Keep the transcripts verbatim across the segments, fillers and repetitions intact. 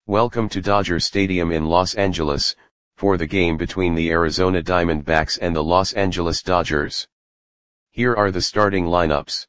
Welcome to Dodger Stadium in Los Angeles, for the game between the Arizona Diamondbacks and the Los Angeles Dodgers. Here are the starting lineups.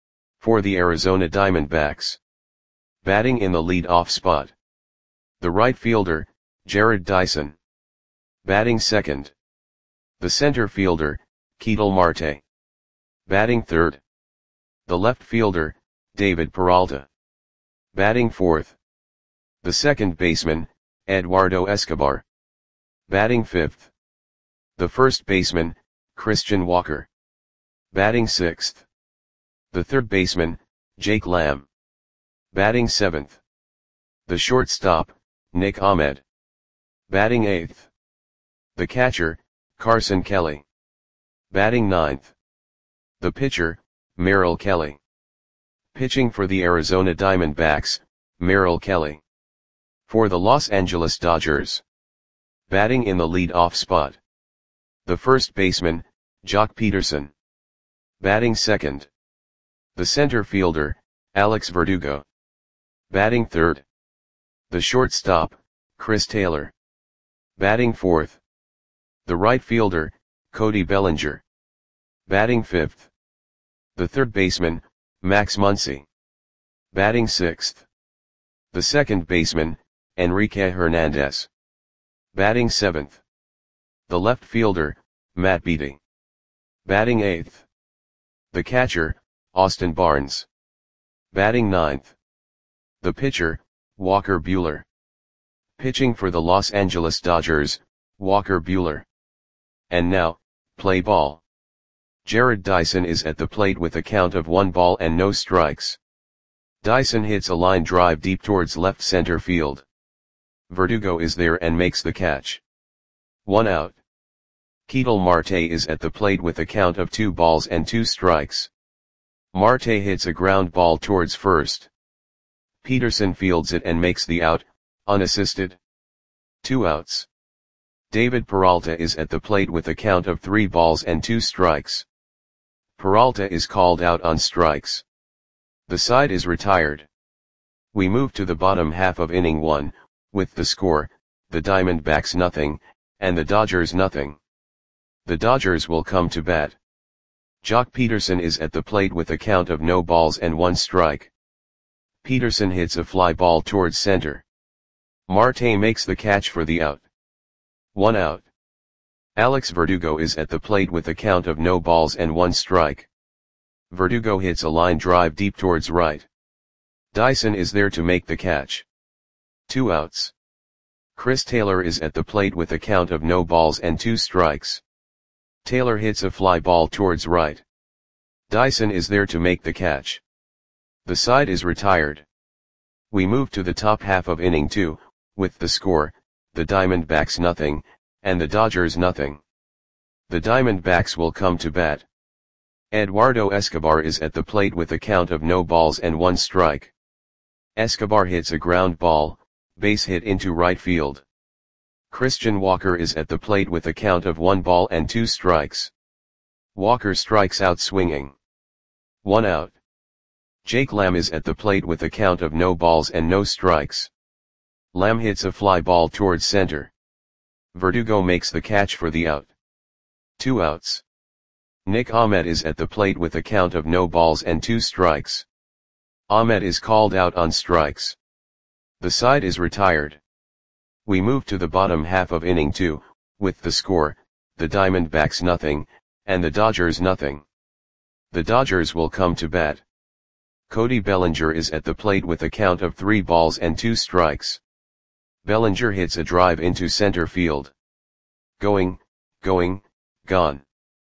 For the Arizona Diamondbacks. Batting in the lead-off spot. The right fielder, Jarrod Dyson. Batting second. The center fielder, Ketel Marte. Batting third. The left fielder, David Peralta. Batting fourth. The second baseman, Eduardo Escobar. Batting fifth. The first baseman, Christian Walker. Batting sixth. The third baseman, Jake Lamb. Batting seventh. The shortstop, Nick Ahmed. Batting eighth. The catcher, Carson Kelly. Batting ninth. The pitcher, Merrill Kelly. Pitching for the Arizona Diamondbacks, Merrill Kelly. For the Los Angeles Dodgers. Batting in the lead-off spot. The first baseman, Joc Pederson. Batting second. The center fielder, Alex Verdugo. Batting third. The shortstop, Chris Taylor. Batting fourth. The right fielder, Cody Bellinger. Batting fifth. The third baseman, Max Muncy. Batting sixth. The second baseman, Enrique Hernandez. Batting seventh. The left fielder, Matt Beaty. Batting eighth. The catcher, Austin Barnes. Batting ninth. The pitcher, Walker Buehler. Pitching for the Los Angeles Dodgers, Walker Buehler. And now, play ball. Jarrod Dyson is at the plate with a count of one ball and no strikes. Dyson hits a line drive deep towards left center field. Verdugo is there and makes the catch. One out. Ketel Marte is at the plate with a count of two balls and two strikes. Marte hits a ground ball towards first. Pederson fields it and makes the out, unassisted. Two outs. David Peralta is at the plate with a count of three balls and two strikes. Peralta is called out on strikes. The side is retired. We move to the bottom half of inning one, with the score, the Diamondbacks nothing, and the Dodgers nothing. The Dodgers will come to bat. Joc Pederson is at the plate with a count of no balls and one strike. Pederson hits a fly ball towards center. Marte makes the catch for the out. One out. Alex Verdugo is at the plate with a count of no balls and one strike. Verdugo hits a line drive deep towards right. Dyson is there to make the catch. Two outs. Chris Taylor is at the plate with a count of no balls and two strikes. Taylor hits a fly ball towards right. Dyson is there to make the catch. The side is retired. We move to the top half of inning two, with the score, the Diamondbacks nothing, and the Dodgers nothing. The Diamondbacks will come to bat. Eduardo Escobar is at the plate with a count of no balls and one strike. Escobar hits a ground ball, base hit into right field. Christian Walker is at the plate with a count of one ball and two strikes. Walker strikes out swinging. One out. Jake Lamb is at the plate with a count of no balls and no strikes. Lamb hits a fly ball towards center. Verdugo makes the catch for the out. Two outs. Nick Ahmed is at the plate with a count of no balls and two strikes. Ahmed is called out on strikes. The side is retired. We move to the bottom half of inning two, with the score, the Diamondbacks nothing, and the Dodgers nothing. The Dodgers will come to bat. Cody Bellinger is at the plate with a count of three balls and two strikes. Bellinger hits a drive into center field. Going, going, gone.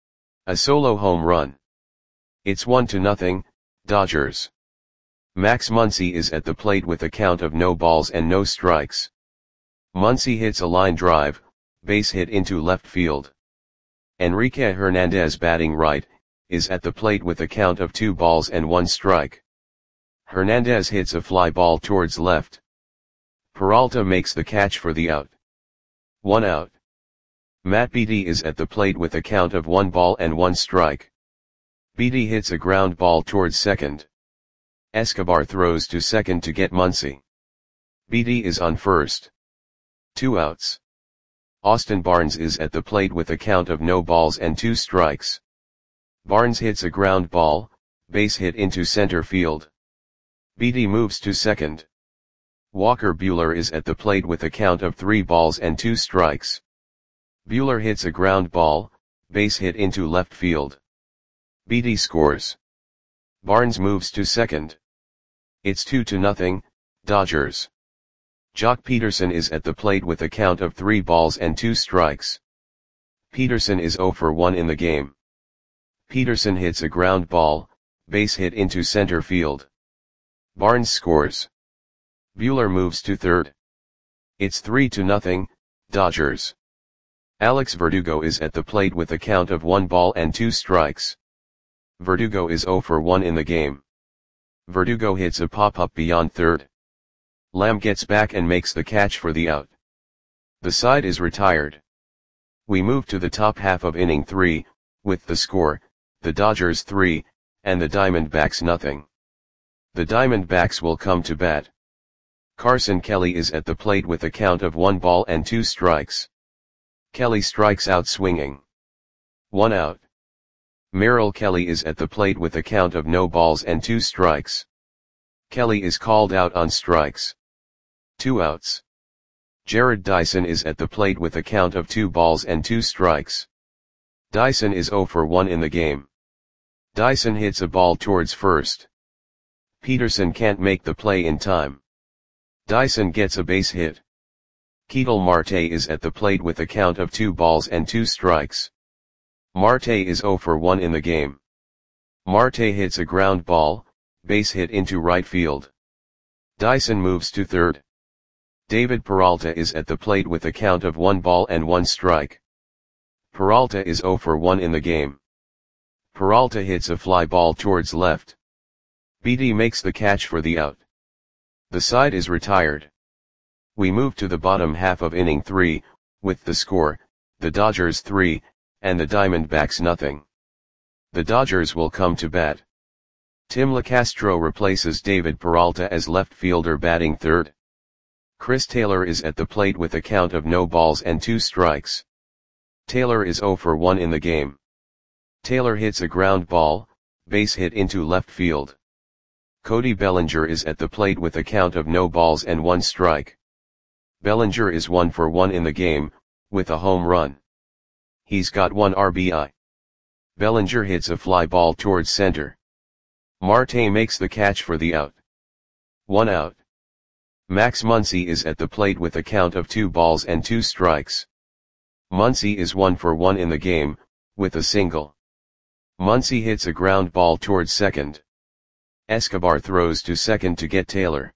A solo home run. It's one to nothing, Dodgers. Max Muncy is at the plate with a count of no balls and no strikes. Muncy hits a line drive, base hit into left field. Enrique Hernandez, batting right, is at the plate with a count of two balls and one strike. Hernandez hits a fly ball towards left. Peralta makes the catch for the out. One out. Matt Beaty is at the plate with a count of one ball and one strike. Beaty hits a ground ball towards second. Escobar throws to second to get Muncy. B D is on first. Two outs. Austin Barnes is at the plate with a count of no balls and two strikes. Barnes hits a ground ball, base hit into center field. B D moves to second. Walker Buehler is at the plate with a count of three balls and two strikes. Buehler hits a ground ball, base hit into left field. B D scores. Barnes moves to second. It's two to nothing, Dodgers. Jock Peterson is at the plate with a count of three balls and two strikes. Peterson is zero for one in the game. Peterson hits a ground ball, base hit into center field. Barnes scores. Buehler moves to third. It's three to nothing, Dodgers. Alex Verdugo is at the plate with a count of one ball and two strikes. Verdugo is zero for one in the game. Verdugo hits a pop-up beyond third. Lamb gets back and makes the catch for the out. The side is retired. We move to the top half of inning three, with the score, the Dodgers three, and the Diamondbacks nothing. The Diamondbacks will come to bat. Carson Kelly is at the plate with a count of one ball and two strikes. Kelly strikes out swinging. One out. Merrill Kelly is at the plate with a count of no balls and two strikes. Kelly is called out on strikes. Two outs. Jared Dyson is at the plate with a count of two balls and two strikes. Dyson is zero for one in the game. Dyson hits a ball towards first. Peterson can't make the play in time. Dyson gets a base hit. Ketel Marte is at the plate with a count of two balls and two strikes. Marte is zero for one in the game. Marte hits a ground ball, base hit into right field. Dyson moves to third. David Peralta is at the plate with a count of one ball and one strike. Peralta is zero for one in the game. Peralta hits a fly ball towards left. B D makes the catch for the out. The side is retired. We move to the bottom half of inning three, with the score, the Dodgers three, and the Diamondbacks nothing. The Dodgers will come to bat. Tim LaCastro replaces David Peralta as left fielder batting third. Chris Taylor is at the plate with a count of no balls and two strikes. Taylor is zero for one in the game. Taylor hits a ground ball, base hit into left field. Cody Bellinger is at the plate with a count of no balls and one strike. Bellinger is one for one in the game, with a home run. He's got one R B I. Bellinger hits a fly ball towards center. Marte makes the catch for the out. One out. Max Muncy is at the plate with a count of two balls and two strikes. Muncy is one for one in the game, with a single. Muncy hits a ground ball towards second. Escobar throws to second to get Taylor.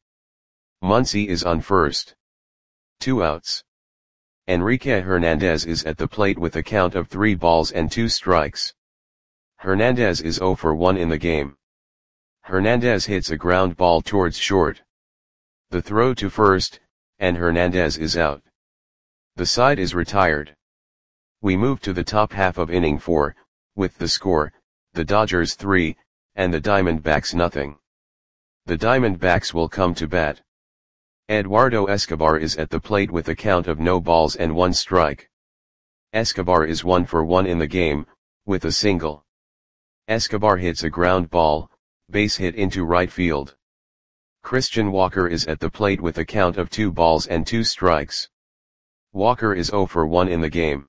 Muncy is on first. Two outs. Enrique Hernandez is at the plate with a count of three balls and two strikes. Hernandez is zero for one in the game. Hernandez hits a ground ball towards short. The throw to first, and Hernandez is out. The side is retired. We move to the top half of inning four, with the score, the Dodgers three, and the Diamondbacks nothing. The Diamondbacks will come to bat. Eduardo Escobar is at the plate with a count of no balls and one strike. Escobar is one for one in the game, with a single. Escobar hits a ground ball, base hit into right field. Christian Walker is at the plate with a count of two balls and two strikes. Walker is zero for one in the game.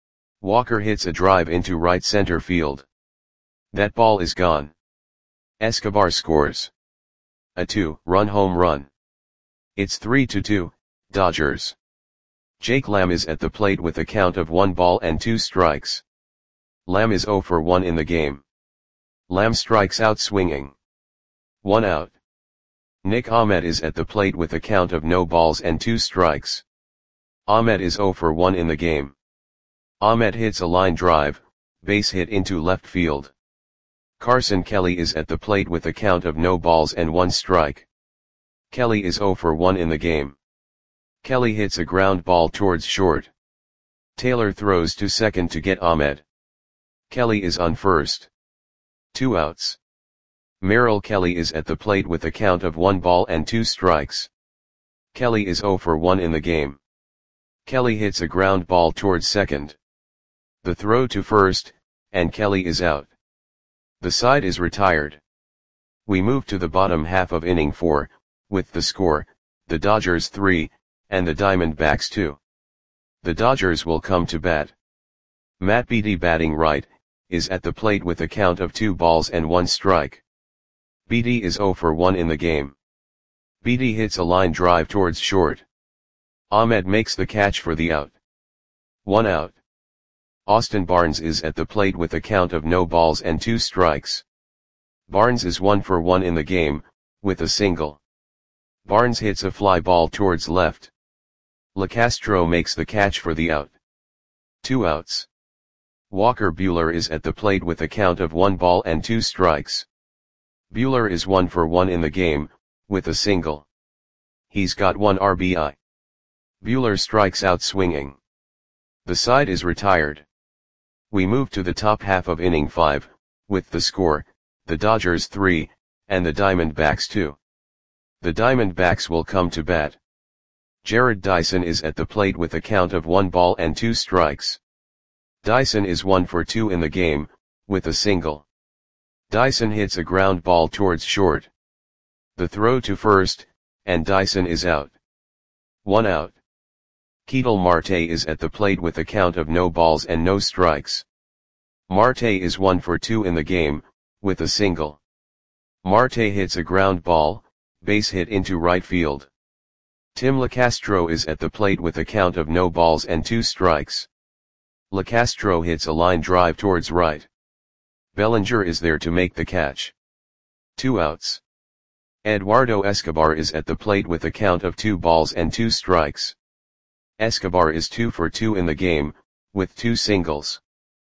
Walker hits a drive into right center field. That ball is gone. Escobar scores a two-run home run. It's three to two, Dodgers. Jake Lamb is at the plate with a count of one ball and two strikes. Lamb is zero for one in the game. Lamb strikes out swinging. One out. Nick Ahmed is at the plate with a count of no balls and two strikes. Ahmed is zero for one in the game. Ahmed hits a line drive, base hit into left field. Carson Kelly is at the plate with a count of no balls and one strike. Kelly is zero for one in the game. Kelly hits a ground ball towards short. Taylor throws to second to get Ahmed. Kelly is on first. Two outs. Merrill Kelly is at the plate with a count of one ball and two strikes. Kelly is zero for one in the game. Kelly hits a ground ball towards second. The throw to first, and Kelly is out. The side is retired. We move to the bottom half of inning four, with the score, the Dodgers three, and the Diamondbacks two. The Dodgers will come to bat. Matt Beaty, batting right, is at the plate with a count of two balls and one strike. Beaty is zero for one in the game. Beaty hits a line drive towards short. Ahmed makes the catch for the out. One out. Austin Barnes is at the plate with a count of no balls and two strikes. Barnes is one for one in the game, with a single. Barnes hits a fly ball towards left. LeCastro makes the catch for the out. Two outs. Walker Buehler is at the plate with a count of one ball and two strikes. Buehler is one for one in the game, with a single. He's got one R B I. Buehler strikes out swinging. The side is retired. We move to the top half of inning five, with the score, the Dodgers three, and the Diamondbacks two. The Diamondbacks will come to bat. Jared Dyson is at the plate with a count of one ball and two strikes. Dyson is one for two in the game, with a single. Dyson hits a ground ball towards short. The throw to first, and Dyson is out. One out. Ketel Marte is at the plate with a count of no balls and no strikes. Marte is one for two in the game, with a single. Marte hits a ground ball, base hit into right field. Tim LeCastro is at the plate with a count of no balls and two strikes. LeCastro hits a line drive towards right. Bellinger is there to make the catch. Two outs. Eduardo Escobar is at the plate with a count of two balls and two strikes. Escobar is two for two in the game, with two singles.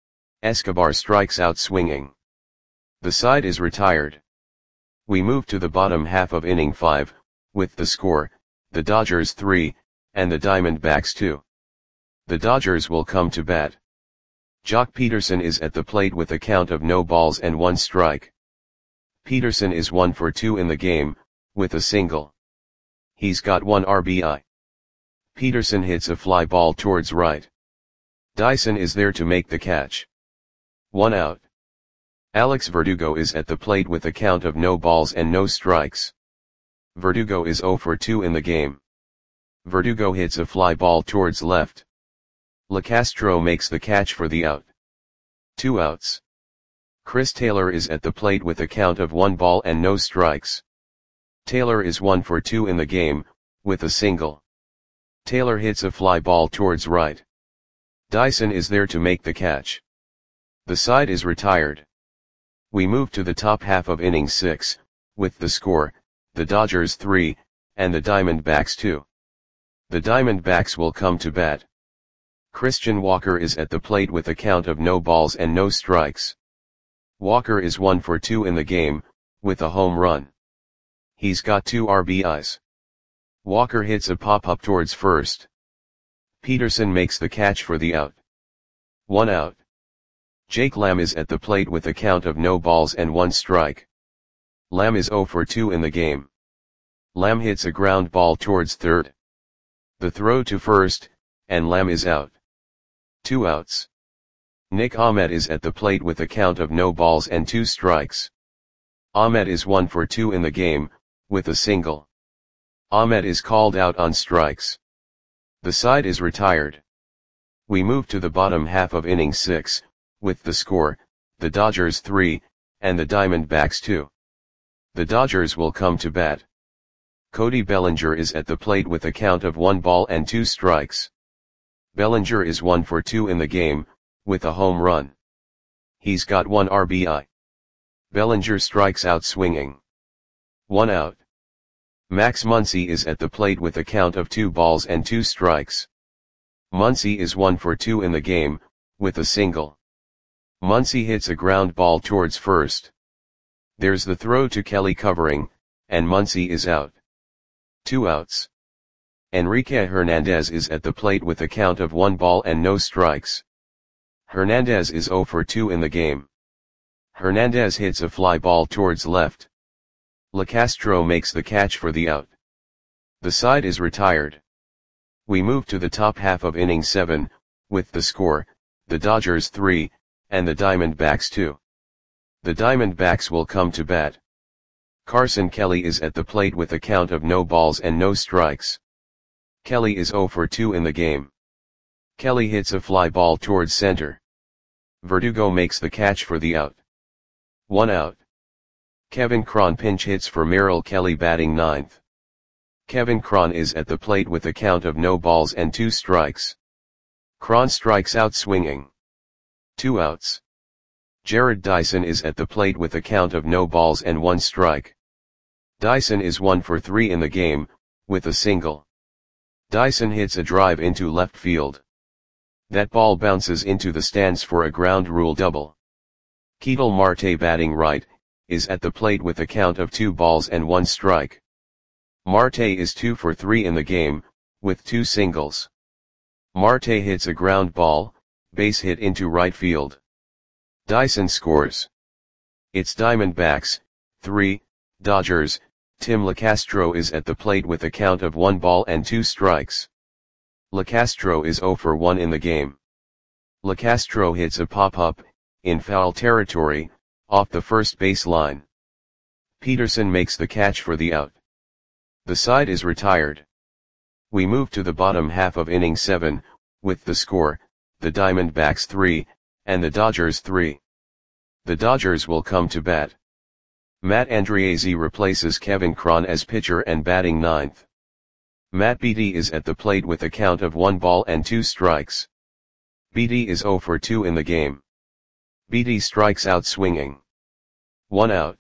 Escobar strikes out swinging. The side is retired. We move to the bottom half of inning five, with the score, the Dodgers three, and the Diamondbacks two. The Dodgers will come to bat. Jock Peterson is at the plate with a count of no balls and one strike. Peterson is one for two in the game, with a single. He's got one R B I. Peterson hits a fly ball towards right. Dyson is there to make the catch. One out. Alex Verdugo is at the plate with a count of no balls and no strikes. Verdugo is zero for two in the game. Verdugo hits a fly ball towards left. LeCastro makes the catch for the out. Two outs. Chris Taylor is at the plate with a count of one ball and no strikes. Taylor is one for two in the game, with a single. Taylor hits a fly ball towards right. Dyson is there to make the catch. The side is retired. We move to the top half of inning six, with the score, the Dodgers three, and the Diamondbacks two. The Diamondbacks will come to bat. Christian Walker is at the plate with a count of no balls and no strikes. Walker is one for two in the game, with a home run. He's got two R B Is. Walker hits a pop-up towards first. Peterson makes the catch for the out. One out. Jake Lamb is at the plate with a count of no balls and one strike. Lamb is zero for two in the game. Lamb hits a ground ball towards third. The throw to first, and Lamb is out. Two outs. Nick Ahmed is at the plate with a count of no balls and two strikes. Ahmed is one for two in the game, with a single. Ahmed is called out on strikes. The side is retired. We move to the bottom half of inning six, with the score, the Dodgers three, and the Diamondbacks two. The Dodgers will come to bat. Cody Bellinger is at the plate with a count of one ball and two strikes. Bellinger is one for two in the game, with a home run. He's got one R B I. Bellinger strikes out swinging. One out. Max Muncy is at the plate with a count of two balls and two strikes. Muncy is one for two in the game, with a single. Muncy hits a ground ball towards first. There's the throw to Kelly covering, and Muncy is out. Two outs. Enrique Hernandez is at the plate with a count of one ball and no strikes. Hernandez is zero for two in the game. Hernandez hits a fly ball towards left. LeCastro makes the catch for the out. The side is retired. We move to the top half of inning seven, with the score, the Dodgers three, and the Diamondbacks two. The Diamondbacks will come to bat. Carson Kelly is at the plate with a count of no balls and no strikes. Kelly is oh for two in the game. Kelly hits a fly ball towards center. Verdugo makes the catch for the out. One out. Kevin Cron pinch hits for Merrill Kelly batting ninth. Kevin Cron is at the plate with a count of no balls and two strikes. Cron strikes out swinging. Two outs. Jared Dyson is at the plate with a count of no balls and one strike. Dyson is one for three in the game, with a single. Dyson hits a drive into left field. That ball bounces into the stands for a ground rule double. Ketel Marte batting right, is at the plate with a count of two balls and one strike. Marte is two for three in the game, with two singles. Marte hits a ground ball, base hit into right field. Dyson scores. It's Diamondbacks, three, Dodgers. Tim Locastro is at the plate with a count of one ball and two strikes. Locastro is oh for one in the game. Locastro hits a pop-up, in foul territory, off the first base line. Peterson makes the catch for the out. The side is retired. We move to the bottom half of inning seven, with the score, the Diamondbacks three, and the Dodgers three. The Dodgers will come to bat. Matt Andriese replaces Kevin Cron as pitcher and batting ninth. Matt Beatty is at the plate with a count of one ball and two strikes. Beatty is oh for two in the game. Beatty strikes out swinging. One out.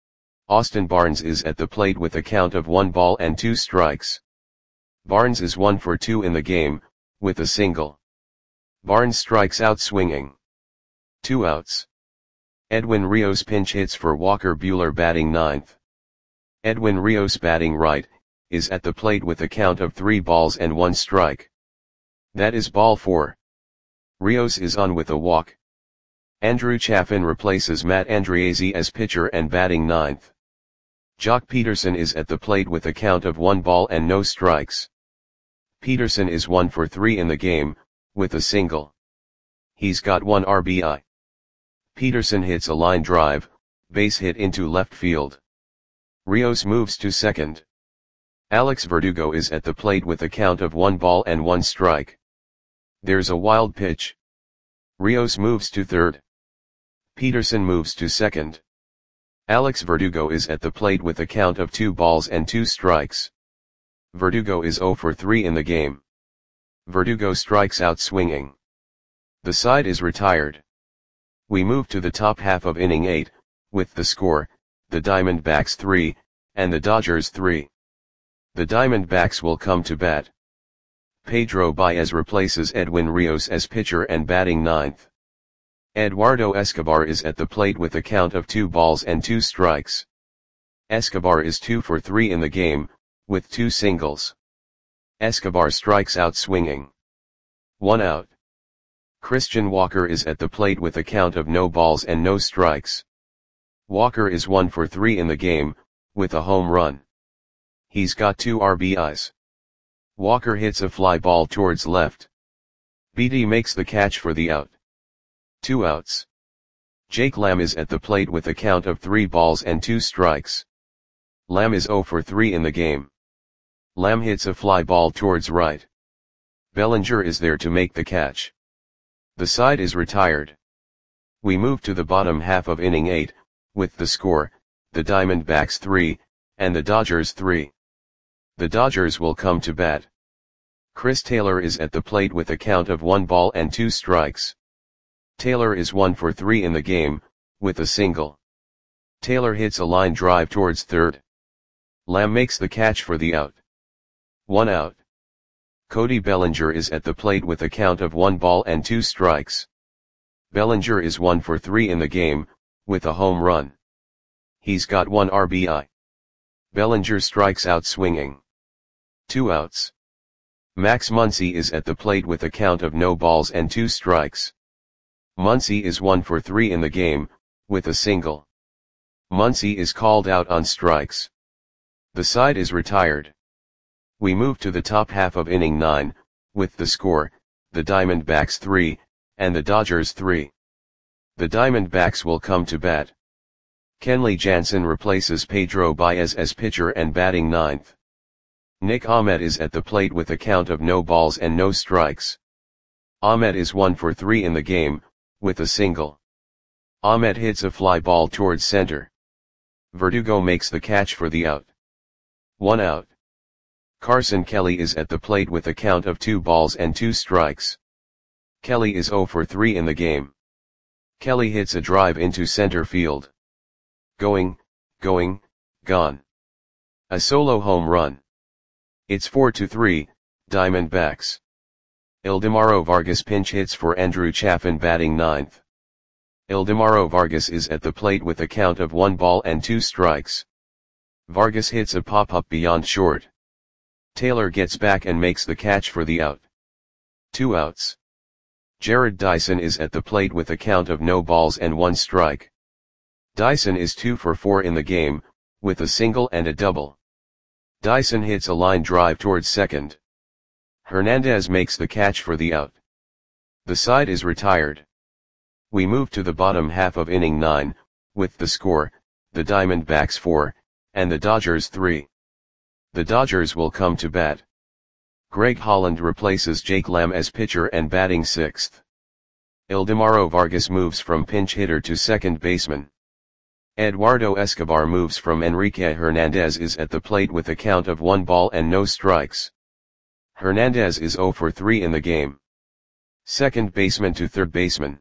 Austin Barnes is at the plate with a count of one ball and two strikes. Barnes is one for two in the game, with a single. Barnes strikes out swinging. Two outs. Edwin Rios pinch hits for Walker Buehler batting ninth. Edwin Rios batting right, is at the plate with a count of three balls and one strike. That is ball four. Rios is on with a walk. Andrew Chafin replaces Matt Andriese as pitcher and batting ninth. Jock Peterson is at the plate with a count of one ball and no strikes. Peterson is one for three in the game, with a single. He's got one R B I. Peterson hits a line drive, base hit into left field. Rios moves to second. Alex Verdugo is at the plate with a count of one ball and one strike. There's a wild pitch. Rios moves to third. Peterson moves to second. Alex Verdugo is at the plate with a count of two balls and two strikes. Verdugo is oh for three in the game. Verdugo strikes out swinging. The side is retired. We move to the top half of inning eight, with the score, the Diamondbacks three, and the Dodgers three. The Diamondbacks will come to bat. Pedro Baez replaces Edwin Rios as pitcher and batting ninth. Eduardo Escobar is at the plate with a count of two balls and two strikes. Escobar is two for three in the game, with two singles. Escobar strikes out swinging. One out. Christian Walker is at the plate with a count of no balls and no strikes. Walker is one for three in the game, with a home run. He's got two R B Is. Walker hits a fly ball towards left. Beatty makes the catch for the out. Two outs. Jake Lamb is at the plate with a count of three balls and two strikes. Lamb is oh for three in the game. Lamb hits a fly ball towards right. Bellinger is there to make the catch. The side is retired. We move to the bottom half of inning eight, with the score, the Diamondbacks three, and the Dodgers three. The Dodgers will come to bat. Chris Taylor is at the plate with a count of one ball and two strikes. Taylor is one for three in the game, with a single. Taylor hits a line drive towards third. Lamb makes the catch for the out. One out. Cody Bellinger is at the plate with a count of one ball and two strikes. Bellinger is one for three in the game, with a home run. He's got one R B I. Bellinger strikes out swinging. Two outs. Max Muncy is at the plate with a count of no balls and two strikes. Muncy is one for three in the game, with a single. Muncy is called out on strikes. The side is retired. We move to the top half of inning nine, with the score, the Diamondbacks three, and the Dodgers three. The Diamondbacks will come to bat. Kenley Jansen replaces Pedro Baez as pitcher and batting ninth. Nick Ahmed is at the plate with a count of no balls and no strikes. Ahmed is one for three in the game, with a single. Ahmed hits a fly ball towards center. Verdugo makes the catch for the out. One out. Carson Kelly is at the plate with a count of two balls and two strikes. Kelly is zero for three in the game. Kelly hits a drive into center field. Going, going, gone. A solo home run. It's four to three, Diamondbacks. Ildemaro Vargas pinch hits for Andrew Chafin batting ninth. Ildemaro Vargas is at the plate with a count of one ball and two strikes. Vargas hits a pop-up beyond short. Taylor gets back and makes the catch for the out. Two outs. Jared Dyson is at the plate with a count of no balls and one strike. Dyson is two for four in the game, with a single and a double. Dyson hits a line drive towards second. Hernandez makes the catch for the out. The side is retired. We move to the bottom half of inning nine, with the score, the Diamondbacks four, and the Dodgers three. The Dodgers will come to bat. Greg Holland replaces Jake Lamb as pitcher and batting sixth. Ildemaro Vargas moves from pinch hitter to second baseman. Eduardo Escobar moves from Enrique Hernandez is at the plate with a count of one ball and no strikes. Hernandez is zero for three in the game. Second baseman to third baseman.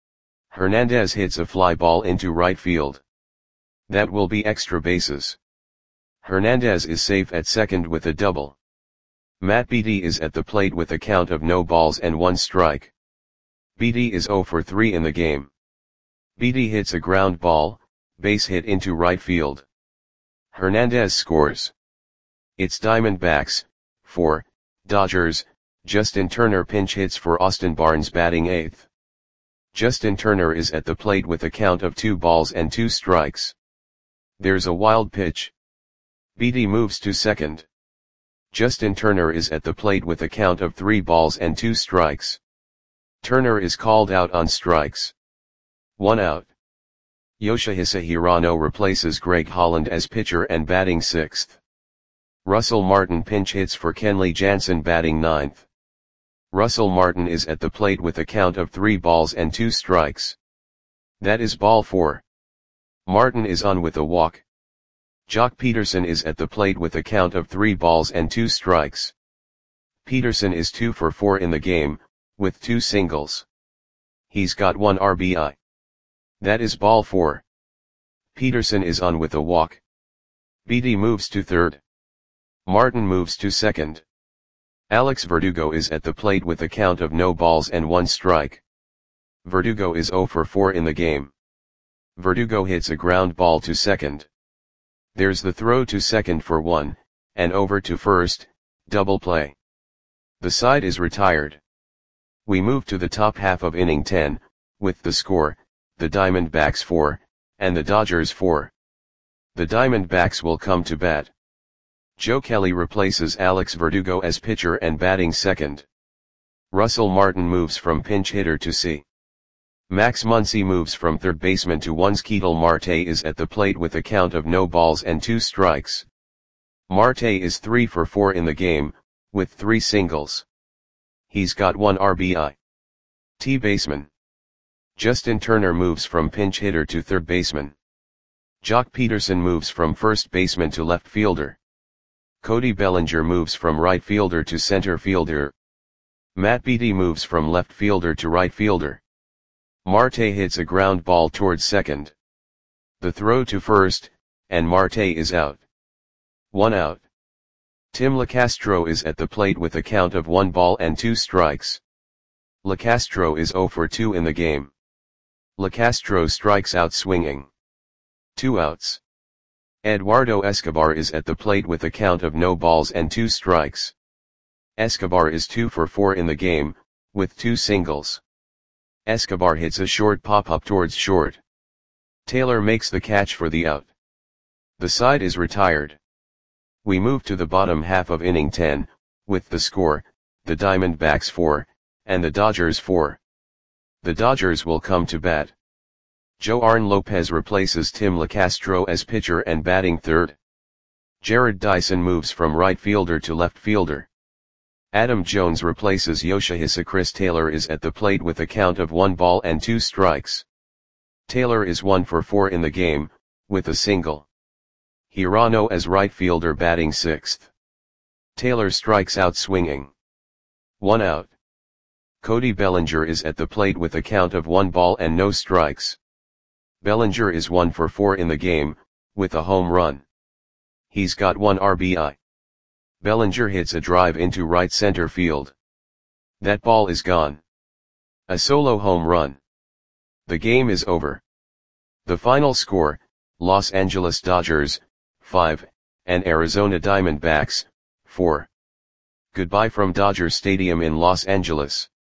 Hernandez hits a fly ball into right field. That will be extra bases. Hernandez is safe at second with a double. Matt Beaty is at the plate with a count of no balls and one strike. Beaty is zero for three in the game. Beaty hits a ground ball, base hit into right field. Hernandez scores. It's Diamondbacks, four, Dodgers. Justin Turner pinch hits for Austin Barnes batting eighth. Justin Turner is at the plate with a count of two balls and two strikes. There's a wild pitch. Beaty moves to second. Justin Turner is at the plate with a count of three balls and two strikes. Turner is called out on strikes. One out. Yoshihisa Hirano replaces Greg Holland as pitcher and batting sixth. Russell Martin pinch hits for Kenley Jansen batting ninth. Russell Martin is at the plate with a count of three balls and two strikes. That is ball four. Martin is on with a walk. Jock Peterson is at the plate with a count of three balls and two strikes. Peterson is two for four in the game, with two singles. He's got one R B I. That is ball four. Peterson is on with a walk. Beaty moves to third. Martin moves to second. Alex Verdugo is at the plate with a count of no balls and one strike. Verdugo is zero for four in the game. Verdugo hits a ground ball to second. There's the throw to second for one, and over to first, double play. The side is retired. We move to the top half of inning ten, with the score, the Diamondbacks four, and the Dodgers four. The Diamondbacks will come to bat. Joe Kelly replaces Alex Verdugo as pitcher and batting second. Russell Martin moves from pinch hitter to C. Max Muncy moves from third baseman to ones. Ketel Marte is at the plate with a count of no balls and two strikes. Marte is three for four in the game, with three singles. He's got one R B I. T baseman. Justin Turner moves from pinch hitter to third baseman. Jock Peterson moves from first baseman to left fielder. Cody Bellinger moves from right fielder to center fielder. Matt Beaty moves from left fielder to right fielder. Marte hits a ground ball towards second. The throw to first, and Marte is out. One out. Tim LeCastro is at the plate with a count of one ball and two strikes. LeCastro is zero for two in the game. LeCastro strikes out swinging. Two outs. Eduardo Escobar is at the plate with a count of no balls and two strikes. Escobar is two for four in the game, with two singles. Escobar hits a short pop-up towards short. Taylor makes the catch for the out. The side is retired. We move to the bottom half of inning ten, with the score, the Diamondbacks four, and the Dodgers four. The Dodgers will come to bat. Joarn Lopez replaces Tim LaCastro as pitcher and batting third. Jared Dyson moves from right fielder to left fielder. Adam Jones replaces Yoshihisa. Chris Taylor is at the plate with a count of one ball and two strikes. Taylor is one for four in the game, with a single. Hirano as right fielder batting sixth. Taylor strikes out swinging. One out. Cody Bellinger is at the plate with a count of one ball and no strikes. Bellinger is one for four in the game, with a home run. He's got one R B I. Bellinger hits a drive into right center field. That ball is gone. A solo home run. The game is over. The final score, Los Angeles Dodgers, five, and Arizona Diamondbacks, four. Goodbye from Dodger Stadium in Los Angeles.